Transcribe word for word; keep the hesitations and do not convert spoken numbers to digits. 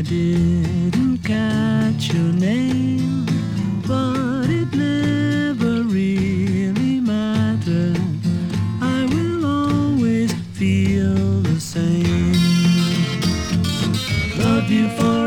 didn't catch your name, but it never really matters. I will always feel the same. Love you for